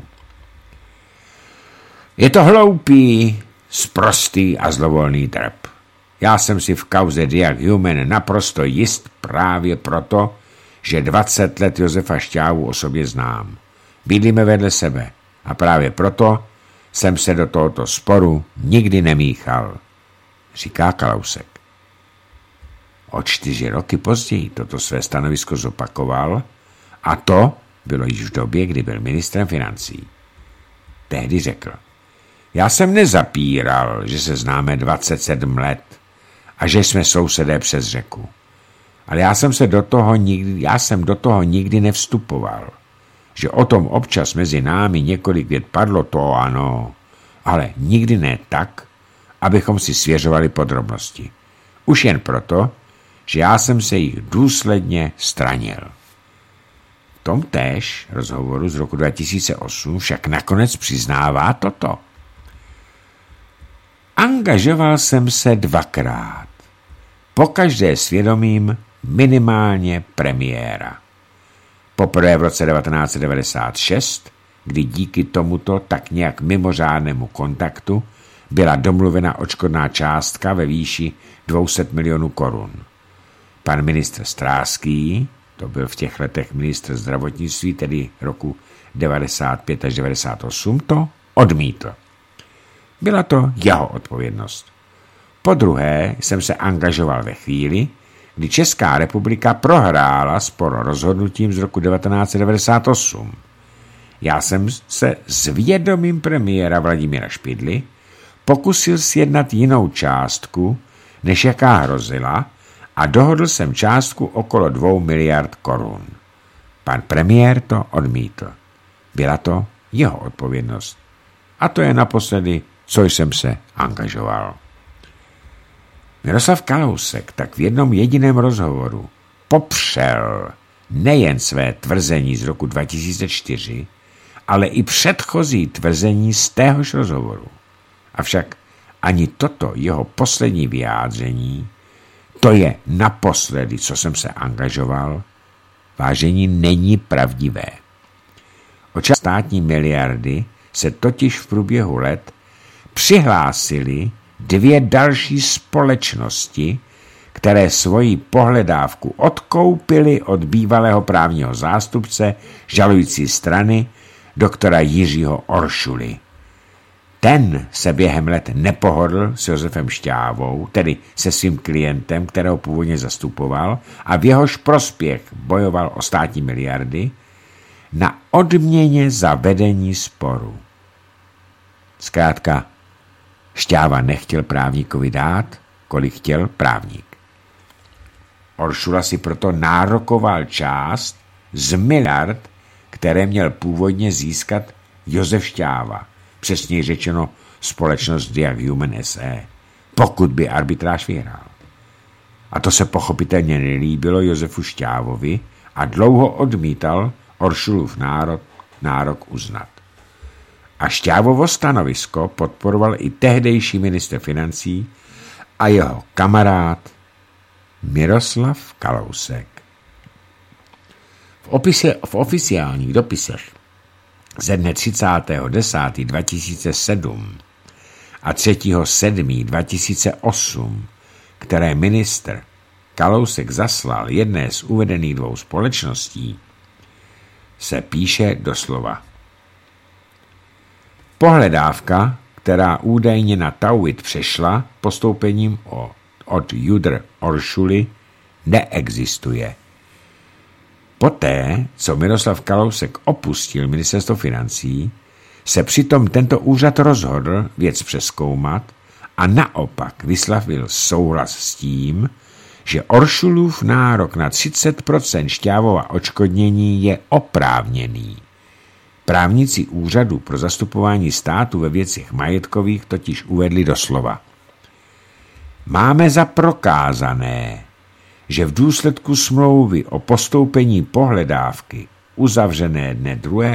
Je to hloupý, sprostý a zlovolný drb. Já jsem si v kauze Diag Human naprosto jist právě proto, že 20 let Josefa Šťávu o sobě znám. Bydlíme vedle sebe a právě proto jsem se do tohoto sporu nikdy nemíchal, říká Kalousek. O 4 roky později toto své stanovisko zopakoval a to bylo již v době, kdy byl ministrem financí. Tehdy řekl: já jsem nezapíral, že se známe 27 let a že jsme sousedé přes řeku. Ale já jsem do toho nikdy nevstupoval. Že o tom občas mezi námi několik vět padlo, to ano, ale nikdy ne tak, abychom si svěřovali podrobnosti. Už jen proto, že já jsem se jich důsledně stranil. V tom též rozhovoru z roku 2008 však nakonec přiznává toto. Angažoval jsem se 2krát. Pokaždé svědomím minimálně premiéra. Poprvé v roce 1996, kdy díky tomuto tak nějak mimořádnému kontaktu byla domluvena odškodná částka ve výši 200 milionů korun. Pan ministr Stráský, to byl v těch letech ministr zdravotnictví, tedy roku 95 až 98, to odmítl. Byla to jeho odpovědnost. Po druhé jsem se angažoval ve chvíli, kdy Česká republika prohrála spor rozhodnutím z roku 1998. Já jsem se s vědomím premiéra Vladimíra Špidly pokusil sjednat jinou částku, než jaká hrozila, a dohodl jsem částku okolo 2 miliard korun. Pan premiér to odmítl. Byla to jeho odpovědnost. A to je naposledy, co jsem se angažoval. Miroslav Kalousek tak v jednom jediném rozhovoru popřel nejen své tvrzení z roku 2004, ale i předchozí tvrzení z téhož rozhovoru. Avšak ani toto jeho poslední vyjádření, to je naposledy, co jsem se angažoval, vážení, není pravdivé. O část státní miliardy se totiž v průběhu let přihlásili 2 další společnosti, které svoji pohledávku odkoupily od bývalého právního zástupce žalující strany doktora Jiřího Oršuly. Ten se během let nepohodl s Josefem Šťávou, tedy se svým klientem, kterého původně zastupoval a v jehož prospěch bojoval o státní miliardy, na odměně za vedení sporu. Zkrátka, Šťáva nechtěl právníkovi dát, kolik chtěl právník. Oršula si proto nárokoval část z miliard, které měl původně získat Josef Šťáva. přesněji řečeno společnost Diag Human SE, pokud by arbitráž vyhrál. A to se pochopitelně nelíbilo Josefu Šťávovi a dlouho odmítal Oršulův nárok uznat. A Šťávovo stanovisko podporoval i tehdejší ministr financí a jeho kamarád Miroslav Kalousek. V oficiálních dopisech ze dne 30.10.2007 a 3.7.2008, které ministr Kalousek zaslal jedné z uvedených dvou společností, se píše doslova. Pohledávka, která údajně na Tauit přešla postoupením od Judr Oršuly, neexistuje. Poté, co Miroslav Kalousek opustil ministerstvo financí, se přitom tento úřad rozhodl věc přezkoumat a naopak vyslovil souhlas s tím, že Oršulův nárok na 30% Šťávova odškodnění je oprávněný. Právníci úřadu pro zastupování státu ve věcech majetkových totiž uvedli doslova. Máme za prokázané, že v důsledku smlouvy o postoupení pohledávky uzavřené dne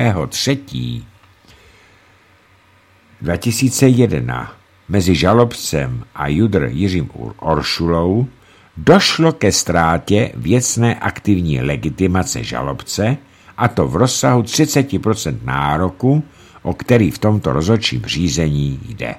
2.3.2001 mezi žalobcem a Judr Jiřím Oršulou došlo ke ztrátě věcné aktivní legitimace žalobce, a to v rozsahu 30% nároku, o který v tomto rozhodčím řízení jde.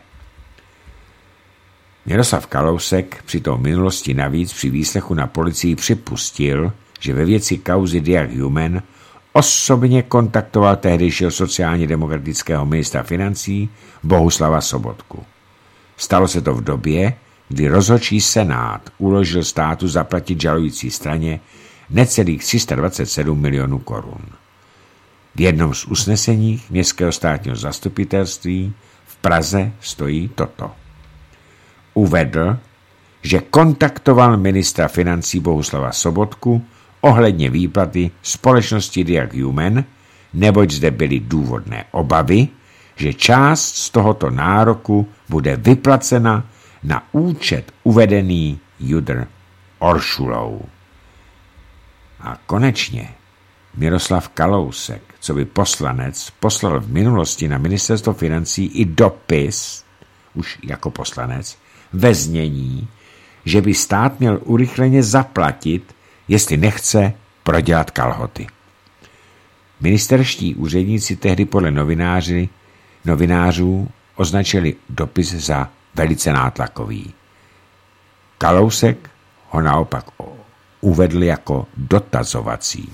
Miroslav Kalousek přitom v minulosti navíc při výslechu na policii připustil, že ve věci kauzy Diag Human osobně kontaktoval tehdejšího sociálně demokratického ministra financí Bohuslava Sobotku. Stalo se to v době, kdy rozhodčí senát uložil státu zaplatit žalující straně necelých 327 milionů korun. V jednom z usnesení Městského státního zastupitelství v Praze stojí toto. Uvedl, že kontaktoval ministra financí Bohuslava Sobotku ohledně výplaty společnosti Diag Human, neboť zde byly důvodné obavy, že část z tohoto nároku bude vyplacena na účet uvedený Judr Oršulou. A konečně Miroslav Kalousek, co by poslanec, poslal v minulosti na ministerstvo financí i dopis, už jako poslanec, ve znění, že by stát měl urychleně zaplatit, jestli nechce prodělat kalhoty. Ministerští úředníci tehdy podle novinářů označili dopis za velice nátlakový. Kalousek ho naopak uvedl jako dotazovací.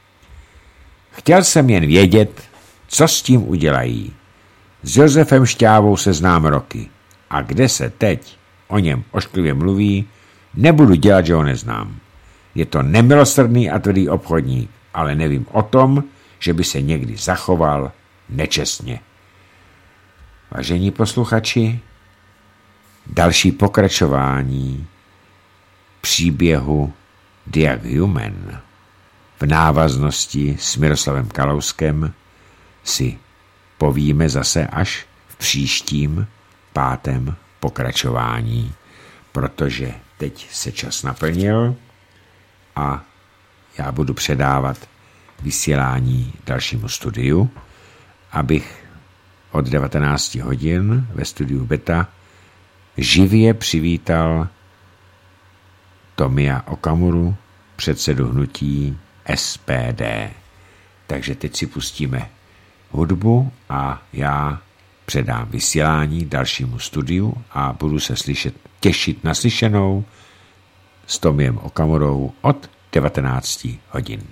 Chtěl jsem jen vědět, co s tím udělají. S Josefem Šťávou se znám roky a kde se teď o něm ošklivě mluví, nebudu dělat, že ho neznám. Je to nemilosrdný a tvrdý obchodník, ale nevím o tom, že by se někdy zachoval nečestně. Vážení posluchači, další pokračování příběhu Diag Human v návaznosti s Miroslavem Kalouskem si povíme zase až v příštím 5. pokračování, protože teď se čas naplnil a já budu předávat vysílání dalšímu studiu, abych od 19 hodin ve studiu Beta živě přivítal Tomia Okamuru, předsedu hnutí SPD. Takže teď si pustíme hudbu a já předám vysílání dalšímu studiu a budu se těšit na slyšenou s Tomiem Okamurou od 19 hodin.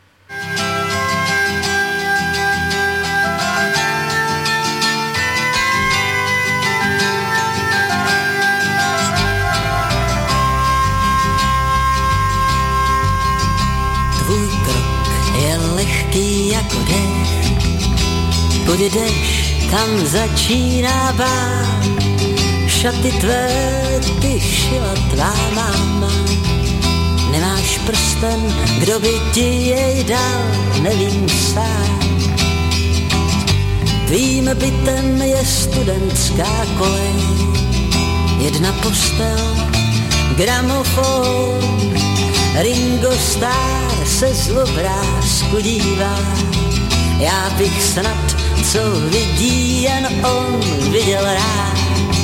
Tvůj krok je lehký jako dech, kudy jdeš, tam začíná bát. Šaty tvé ty šila tvá máma, nemáš prsten, kdo by ti jej dal, nevím sám. Tvým bytem je studentská kolej, jedna postel, gramofon, Ringo Starr se z obrázku dívá. Já bych snad, co vidí jen on, viděl rád.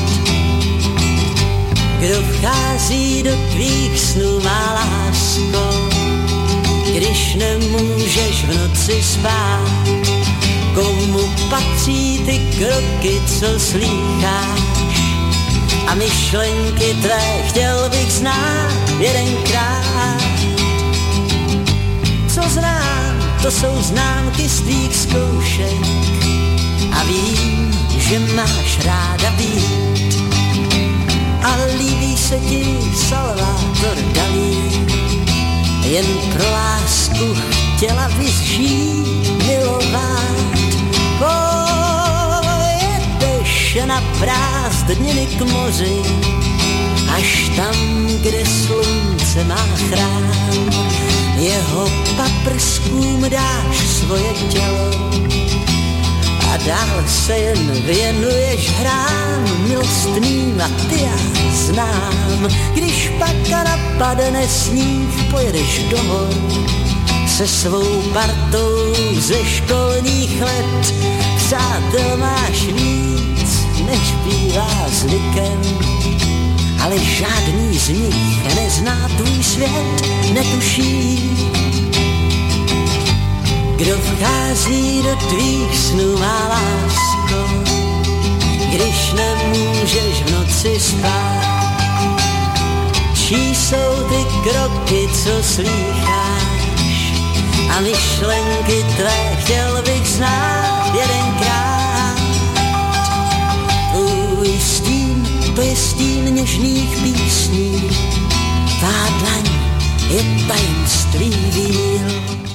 Kdo vchází do tvých snů, má lásko, když nemůžeš v noci spát. Komu patří ty kroky, co slýcháš? A myšlenky tvé chtěl bych znát jedenkrát. Co znám, to jsou známky z tvých zkoušek a vím, že máš ráda být. A líbí se ti Salvador Dalí, jen pro lásku chtěla bys žít, milovat. Pojedeš na prázdniny k moři, až tam, kde slunce má chrám. Jeho paprskům dáš svoje tělo a dál se jen věnuješ hrám milostným a ty já znám. Když pak napadne sníh, pojedeš do hor se svou partou ze školních let. Přátel máš víc, než bývá zvykem, ale žádný z nich nezná tvůj svět, netuší. Kdo vchází do tvých snů, má lásko, když nemůžeš v noci spát. Čí jsou ty kroky, co slýcháš, a myšlenky tvé chtěl bych znát jedenkrát. Tvůj stín, to je stín něžných písní, tvá dlaň je tajemství víl.